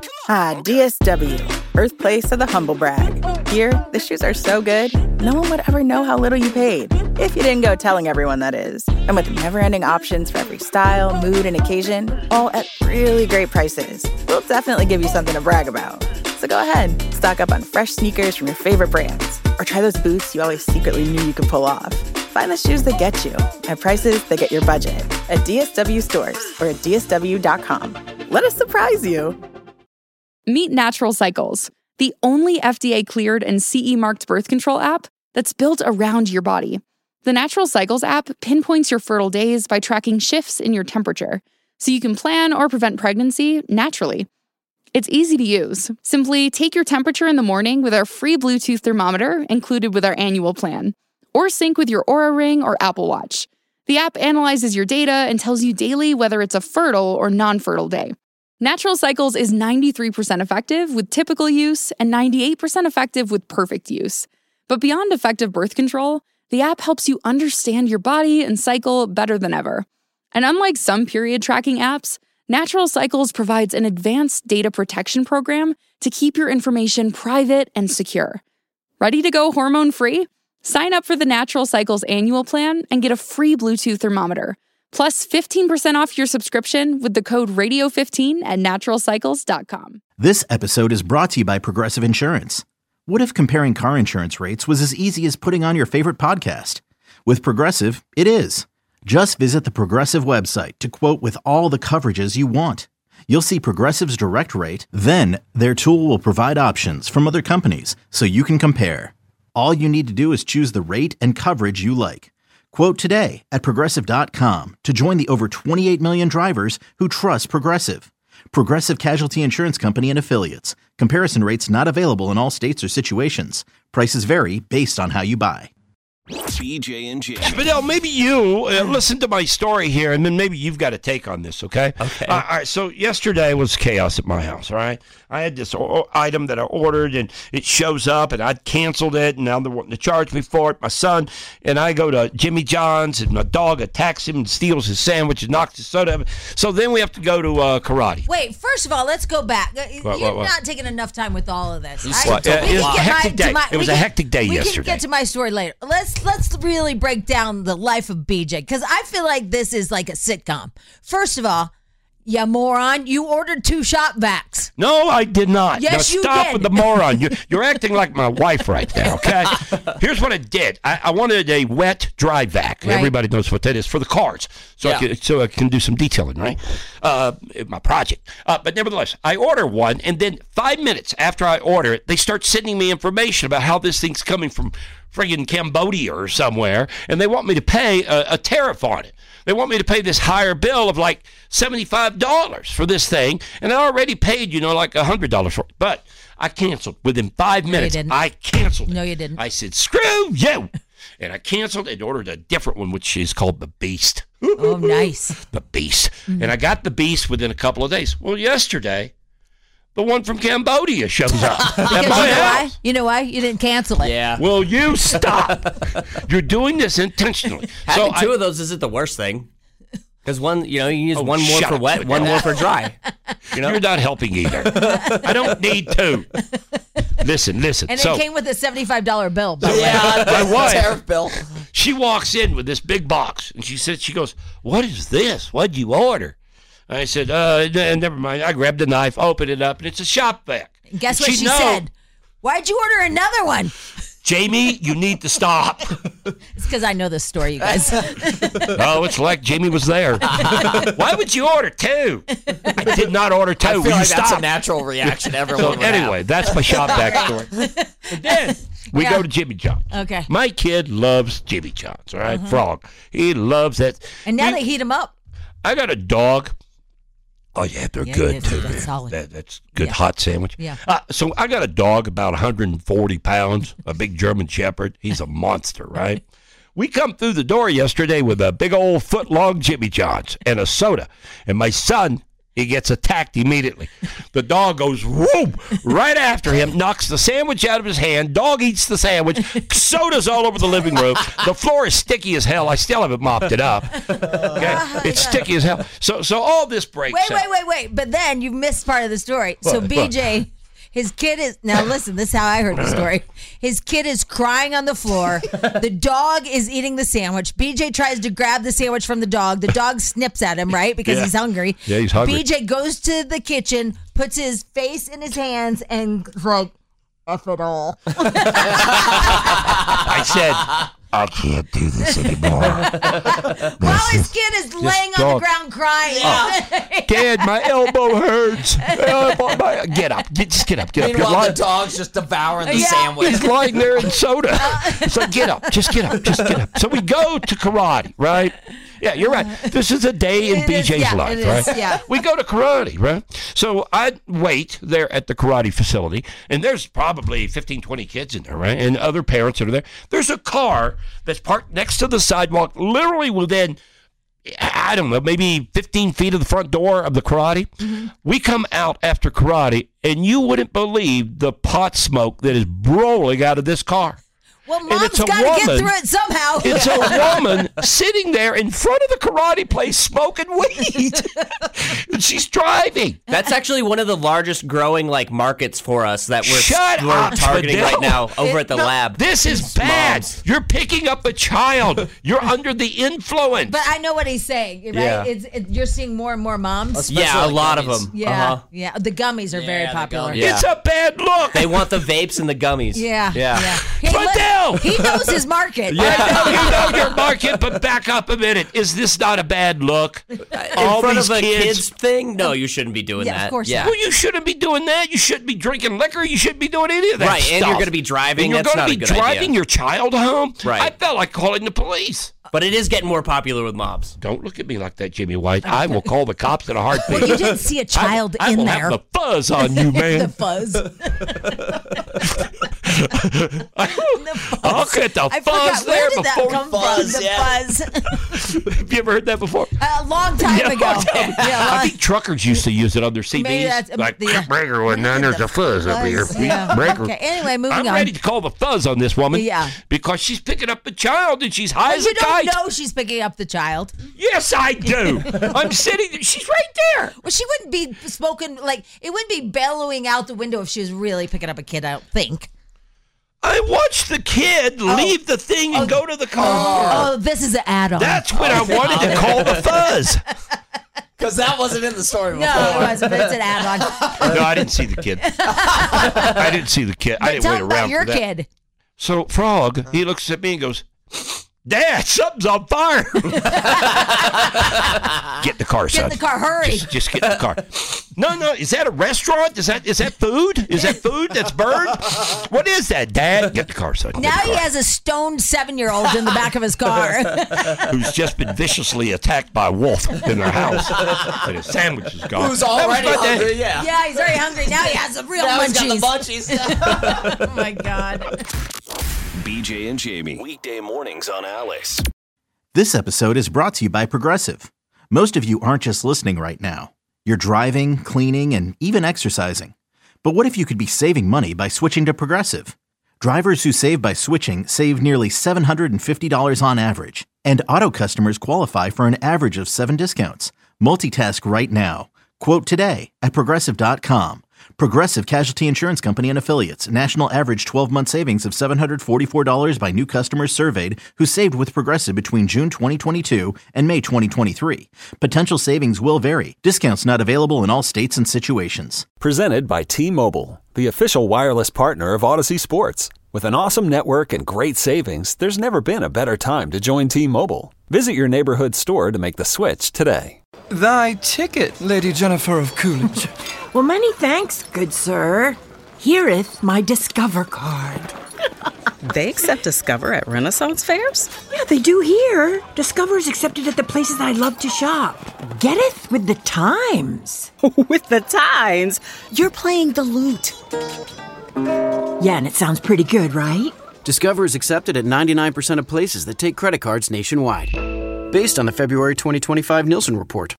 DSW, birthplace of the humble brag. Here, the shoes are so good, no one would ever know how little you paid. If you didn't go telling everyone, that is. And with never-ending options for every style, mood, and occasion, all at really great prices, we'll definitely give you something to brag about. So go ahead, stock up on fresh sneakers from your favorite brands, or try those boots you always secretly knew you could pull off. Find the shoes that get you at prices that get your budget at DSW stores or at DSW.com. Let us surprise you. Meet Natural Cycles, the only FDA-cleared and CE-marked birth control app that's built around your body. The Natural Cycles app pinpoints your fertile days by tracking shifts in your temperature, so you can plan or prevent pregnancy naturally. It's easy to use. Simply take your temperature in the morning with our free Bluetooth thermometer included with our annual plan, or sync with your Oura Ring or Apple Watch. The app analyzes your data and tells you daily whether it's a fertile or non-fertile day. Natural Cycles is 93% effective with typical use and 98% effective with perfect use. But beyond effective birth control, the app helps you understand your body and cycle better than ever. And unlike some period tracking apps, Natural Cycles provides an advanced data protection program to keep your information private and secure. Ready to go hormone-free? Sign up for the Natural Cycles annual plan and get a free Bluetooth thermometer, plus 15% off your subscription with the code RADIO15 at naturalcycles.com. This episode is brought to you by Progressive Insurance. What if comparing car insurance rates was as easy as putting on your favorite podcast? With Progressive, it is. Just visit the Progressive website to quote with all the coverages you want. You'll see Progressive's direct rate, then their tool will provide options from other companies so you can compare. All you need to do is choose the rate and coverage you like. Quote today at Progressive.com to join the over 28 million drivers who trust Progressive. Progressive Casualty Insurance Company and Affiliates. Comparison rates not available in all states or situations. Prices vary based on how you buy. BJ and J. Spadell, maybe you listen to my story here, and then maybe you've got a take on this, okay? Okay. All right, so yesterday was chaos at my house, all right? I had this item that I ordered, and it shows up, and I'd canceled it, and now they're wanting to charge me for it. My son and I go to Jimmy John's, and my dog attacks him and steals his sandwich and knocks his soda. So then we have to go to karate. Wait, first of all, let's go back. What? You're not taking enough time with all of this. It was a hectic day. It was a hectic day yesterday. We can get to my story later. Let's really break down the life of BJ, because I feel like this is like a sitcom. First of all, you moron, you ordered 2 shop vacs. No, I did not. Yes, now, you stop did. with the moron. You're acting like my wife right now, okay? Here's what I did. I wanted a wet, dry vac. Right. Everybody knows what that is for the cars, so I can do some detailing, right? My project. But nevertheless, I order one, and then 5 minutes after I order it, they start sending me information about how this thing's coming from friggin' Cambodia or somewhere, and they want me to pay a tariff on it. They want me to pay this higher bill of like $75 for this thing, and I already paid, like $100 for it. But I canceled within 5 minutes. You didn't. I canceled it. No, you didn't. I said, screw you! And I canceled and ordered a different one, which is called the Beast. Oh, nice. The Beast. Mm-hmm. And I got the Beast within a couple of days. Well, yesterday, the one from Cambodia shows up at my house. You know why? You didn't cancel it. Yeah. Will you stop? You're doing this intentionally. Having 2 of those isn't the worst thing. Because one, you use one more for wet, one more for dry. You're not helping either. I don't need 2. Listen. And it came with a $75 bill. Yeah, my wife, tariff bill. She walks in with this big box, and she goes, "What is this? What'd you order?" I said, never mind. I grabbed a knife, opened it up, and it's a shop vac. Guess what she said? Why'd you order another one? Jamie, you need to stop. It's because I know this story, you guys. Oh, it's like Jamie was there. Why would you order 2? I did not order 2. I feel Will like you stop? that's a natural reaction everyone would anyway, have. that's my shop vac story. And then we go to Jimmy John's. Okay. My kid loves Jimmy John's, all right? Frog. He loves that. And now they heat him up. I got a dog. Oh, yeah, they're good, too. That's solid. That's good hot sandwich. Yeah. So I got a dog about 140 pounds, a big German Shepherd. He's a monster, right? We come through the door yesterday with a big old foot-long Jimmy John's and a soda. And my son, he gets attacked immediately. The dog goes whoop right after him, knocks the sandwich out of his hand. Dog eats the sandwich. Soda's all over the living room. The floor is sticky as hell. I still haven't mopped it up. Okay? It's sticky as hell. So all this breaks out. Wait. But then you missed part of the story. So BJ... His kid is, now listen, this is how I heard the story. His kid is crying on the floor. The dog is eating the sandwich. BJ tries to grab the sandwich from the dog. The dog snips at him, right? Because he's hungry. Yeah, he's hungry. BJ goes to the kitchen, puts his face in his hands, and is like, F it all. I said, I can't do this anymore. While his kid is laying on the ground crying. Dad, my elbow hurts. Get up. Just get up. Meanwhile, the dog's just devouring the sandwich. He's lying there in soda. It's like, get up. Just get up. So we go to karate, right? Yeah, you're right. This is a day in BJ's life, right? Yeah. We go to karate, right? So I wait there at the karate facility, and there's probably 15, 20 kids in there, right? And other parents that are there. There's a car that's parked next to the sidewalk, literally within, I don't know, maybe 15 feet of the front door of the karate. Mm-hmm. We come out after karate, and you wouldn't believe the pot smoke that is rolling out of this car. Well, Mom's got to get through it somehow. It's a woman sitting there in front of the karate place smoking weed. And she's driving. That's actually one of the largest growing markets for us that we're targeting Fidel. right now over at the lab. This is bad. Moms. You're picking up a child. You're under the influence. But I know what he's saying, right? Yeah. You're seeing more and more moms. Especially a lot of them. Yeah, yeah. The gummies are very popular. Yeah. It's a bad look. They want the vapes and the gummies. Yeah. Hey, Fidel! He knows his market. Yeah. I know you know your market, but back up a minute. Is this not a bad look? In front of a kids thing? No, you shouldn't be doing that. Yeah, of course not. Well, you shouldn't be doing that. You shouldn't be drinking liquor. You shouldn't be doing any of that stuff. Right, and you're going to be driving. And you're going to be driving your child home? Right. I felt like calling the police. But it is getting more popular with mobs. Don't look at me like that, Jimmy White. I will call the cops in a heartbeat. Well, you didn't see a child in there. I will have the fuzz on you, man. The fuzz. I'll get the fuzz there before that fuzz. The fuzz. Have you ever heard that before? A long time ago. I think truckers used to use it on their CBs. Like, breaker one, then there's a fuzz up here. Breaker. Okay, anyway, moving on. I'm ready to call the fuzz on this woman. Yeah. Because she's picking up the child and she's high as a kite. You don't know she's picking up the child. Yes, I do. I'm sitting there. She's right there. Well, she wouldn't be it wouldn't be bellowing out the window if she was really picking up a kid, I don't think. I watched the kid leave the thing and go to the car. Oh, this is an add-on. That's when I wanted to call the fuzz. Because that wasn't in the story before. No, it wasn't, but it's an add-on. No, I didn't see the kid. I didn't see the kid. I didn't wait around your for that. Kid. So Frog, he looks at me and goes, Dad, something's on fire. Get in the car, son. Get in the car, hurry. Just get in the car. No, is that a restaurant? Is that food? Is that food that's burned? What is that, Dad? Get in the car, son. Now he has a stoned 7-year-old in the back of his car. Who's just been viciously attacked by a wolf in their house. And his sandwich is gone. Who's already hungry, yeah. Yeah, he's very hungry. Now he has the real munchies. He's got the munchies. Oh, my God. BJ and Jamie. Weekday mornings on Alice. This episode is brought to you by Progressive. Most of you aren't just listening right now. You're driving, cleaning, and even exercising. But what if you could be saving money by switching to Progressive? Drivers who save by switching save nearly $750 on average. And auto customers qualify for an average of 7 discounts. Multitask right now. Quote today at Progressive.com. Progressive Casualty Insurance Company and Affiliates. National average 12-month savings of $744 by new customers surveyed who saved with Progressive between June 2022 and May 2023. Potential savings will vary. Discounts not available in all states and situations. Presented by T-Mobile, the official wireless partner of Odyssey Sports. With an awesome network and great savings, there's never been a better time to join T-Mobile. Visit your neighborhood store to make the switch today. Thy ticket, Lady Jennifer of Coolidge. Well, many thanks, good sir. Here'th my Discover card. They accept Discover at Renaissance fairs? Yeah, they do here. Discover is accepted at the places I love to shop. Getteth with the times. With the times? You're playing the lute. Yeah, and it sounds pretty good, right? Discover is accepted at 99% of places that take credit cards nationwide. Based on the February 2025 Nielsen report.